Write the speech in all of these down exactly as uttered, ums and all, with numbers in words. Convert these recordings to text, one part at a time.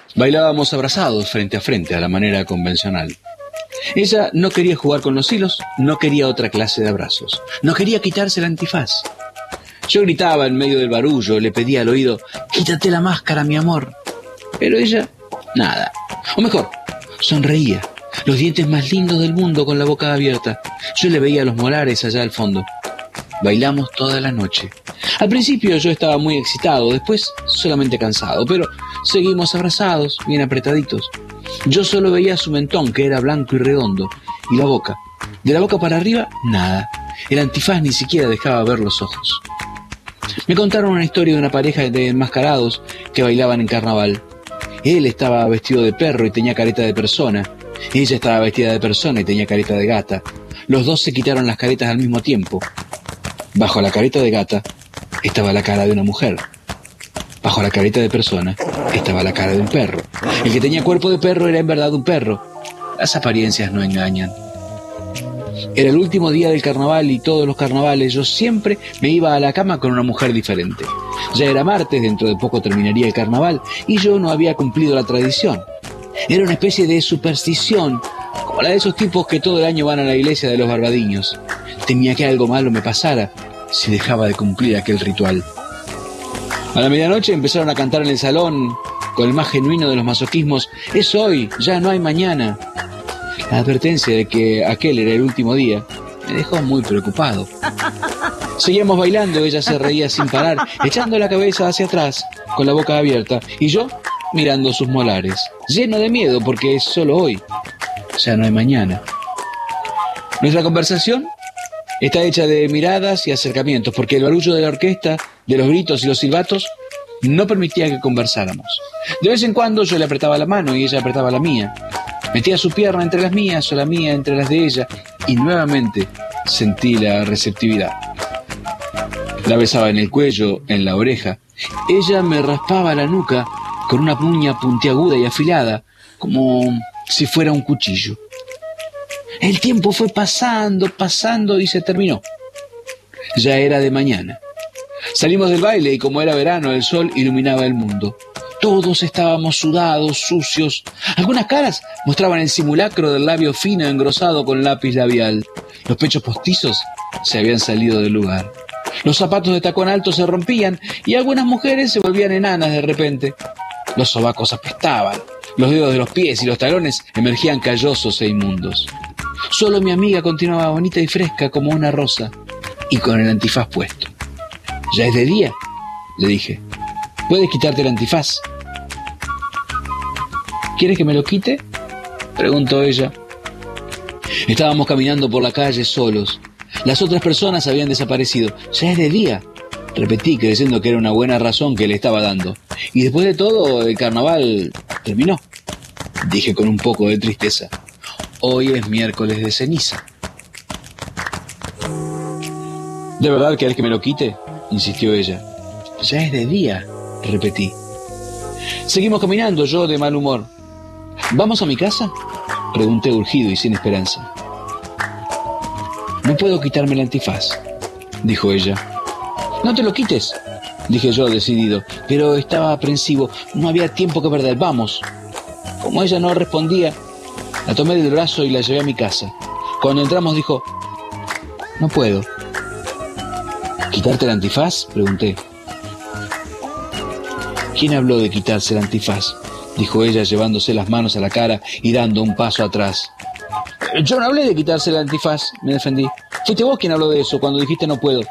Bailábamos abrazados frente a frente a la manera convencional. Ella no quería jugar con los hilos, no quería otra clase de abrazos, no quería quitarse el antifaz. Yo gritaba en medio del barullo, le pedía al oído, quítate la máscara, mi amor. Pero ella, nada. O mejor, sonreía, los dientes más lindos del mundo con la boca abierta. Yo le veía los molares allá al fondo. Bailamos toda la noche. Al principio yo estaba muy excitado, después solamente cansado, pero seguimos abrazados, bien apretaditos. Yo solo veía su mentón, que era blanco y redondo, y la boca. De la boca para arriba, nada. El antifaz ni siquiera dejaba ver los ojos. Me contaron una historia de una pareja de enmascarados que bailaban en carnaval. Él estaba vestido de perro y tenía careta de persona. Ella estaba vestida de persona y tenía careta de gata. Los dos se quitaron las caretas al mismo tiempo. Bajo la careta de gata estaba la cara de una mujer. Bajo la careta de persona estaba la cara de un perro. El que tenía cuerpo de perro era en verdad un perro. Las apariencias no engañan. Era el último día del carnaval y todos los carnavales yo siempre me iba a la cama con una mujer diferente. Ya era martes, dentro de poco terminaría el carnaval y yo no había cumplido la tradición. Era una especie de superstición, como la de esos tipos que todo el año van a la iglesia de los barbadiños. Temía que algo malo me pasara si dejaba de cumplir aquel ritual. A la medianoche empezaron a cantar en el salón con el más genuino de los masoquismos, es hoy, ya no hay mañana. La advertencia de que aquel era el último día me dejó muy preocupado. Seguíamos bailando, ella se reía sin parar, echando la cabeza hacia atrás, con la boca abierta, y yo mirando sus molares, lleno de miedo porque es solo hoy, ya no hay mañana. Nuestra conversación está hecha de miradas y acercamientos, porque el barullo de la orquesta, de los gritos y los silbatos, no permitía que conversáramos. De vez en cuando yo le apretaba la mano y ella apretaba la mía. Metía su pierna entre las mías o la mía entre las de ella y nuevamente sentí la receptividad. La besaba en el cuello, en la oreja. Ella me raspaba la nuca con una uña puntiaguda y afilada, como si fuera un cuchillo. El tiempo fue pasando, pasando y se terminó. Ya era de mañana. Salimos del baile y como era verano, el sol iluminaba el mundo. Todos estábamos sudados, sucios. Algunas caras mostraban el simulacro del labio fino engrosado con lápiz labial. Los pechos postizos se habían salido del lugar. Los zapatos de tacón alto se rompían y algunas mujeres se volvían enanas de repente. Los sobacos apestaban. Los dedos de los pies y los talones emergían callosos e inmundos. Solo mi amiga continuaba bonita y fresca como una rosa y con el antifaz puesto. «¿Ya es de día?», le dije. «¿Puedes quitarte el antifaz?». «¿Quieres que me lo quite?», preguntó ella. Estábamos caminando por la calle solos. Las otras personas habían desaparecido. «Ya es de día», repetí, creyendo que era una buena razón que le estaba dando. «Y después de todo, el carnaval terminó», dije con un poco de tristeza. «Hoy es miércoles de ceniza». «¿De verdad querés que me lo quite?», insistió ella. «Ya es de día», repetí. Seguimos caminando, yo de mal humor. «¿Vamos a mi casa?», pregunté urgido y sin esperanza. «No puedo quitarme el antifaz», dijo ella. «No te lo quites», dije yo decidido, pero estaba aprensivo. No había tiempo que perder. «Vamos». Como ella no respondía, la tomé del brazo y la llevé a mi casa. Cuando entramos dijo: «No puedo». «¿Quitarte el antifaz?», pregunté. «¿Quién habló de quitarse el antifaz?», dijo ella llevándose las manos a la cara y dando un paso atrás. «Yo no hablé de quitarse el antifaz», me defendí. «Fuiste vos quien habló de eso cuando dijiste no puedo».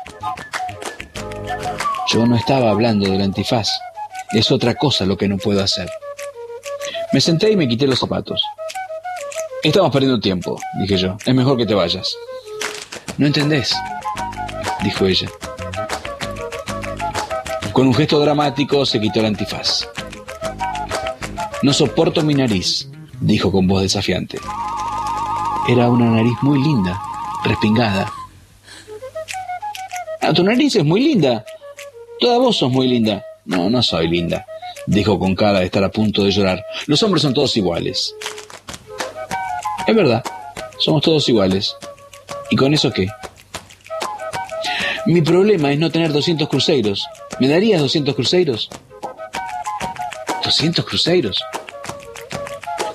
«Yo no estaba hablando del antifaz. Es otra cosa lo que no puedo hacer». Me senté y me quité los zapatos. «Estamos perdiendo tiempo», dije yo. «Es mejor que te vayas». «No entendés», dijo ella. Con un gesto dramático se quitó el antifaz. «No soporto mi nariz», dijo con voz desafiante. Era una nariz muy linda, respingada. «Ah, tu nariz es muy linda. Toda vos sos muy linda». «No, no soy linda», dijo con cara de estar a punto de llorar. «Los hombres son todos iguales». «Es verdad, somos todos iguales. ¿Y con eso qué?». «Mi problema es no tener doscientos cruceros. ¿Me darías doscientos cruceros?» «¿doscientos cruceros?»,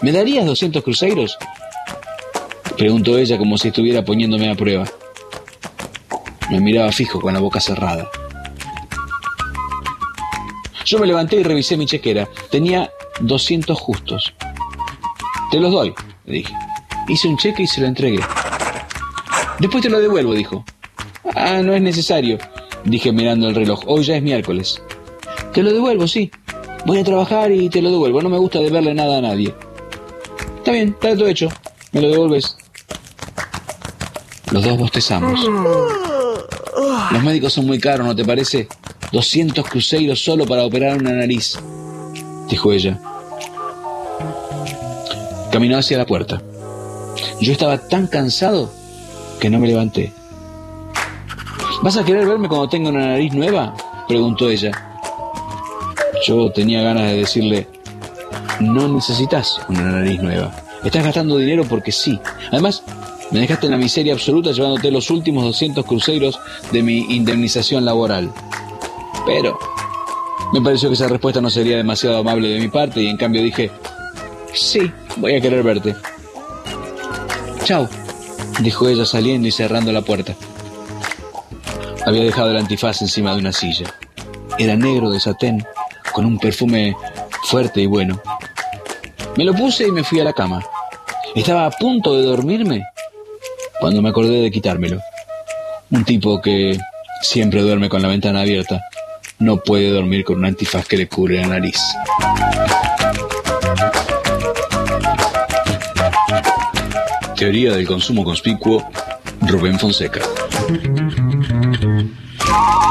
¿Me darías doscientos cruceros?, preguntó ella como si estuviera poniéndome a prueba. Me miraba fijo con la boca cerrada. Yo me levanté y revisé mi chequera. Tenía doscientos justos. Te los doy, le dije. Hice un cheque y se lo entregué. Después te lo devuelvo, dijo. Ah, no es necesario, dije mirando el reloj. Hoy ya es miércoles. Te lo devuelvo, sí. Voy a trabajar y te lo devuelvo. No me gusta deberle nada a nadie. Está bien, trato hecho. Me lo devuelves. Los dos bostezamos. Los médicos son muy caros, ¿no te parece? doscientos cruceros solo para operar una nariz, dijo ella. Caminó hacia la puerta. Yo estaba tan cansado que no me levanté. ¿Vas a querer verme cuando tenga una nariz nueva?, preguntó ella. Yo tenía ganas de decirle, no necesitas una nariz nueva. Estás gastando dinero porque sí. Además, me dejaste en la miseria absoluta llevándote los últimos doscientos cruceros de mi indemnización laboral. Pero me pareció que esa respuesta no sería demasiado amable de mi parte y en cambio dije, sí, voy a querer verte. Chao, dijo ella saliendo y cerrando la puerta. Había dejado el antifaz encima de una silla. Era negro de satén, con un perfume fuerte y bueno. Me lo puse y me fui a la cama. Estaba a punto de dormirme cuando me acordé de quitármelo. Un tipo que siempre duerme con la ventana abierta no puede dormir con un antifaz que le cubre la nariz. Teoría del consumo conspicuo, Rubén Fonseca.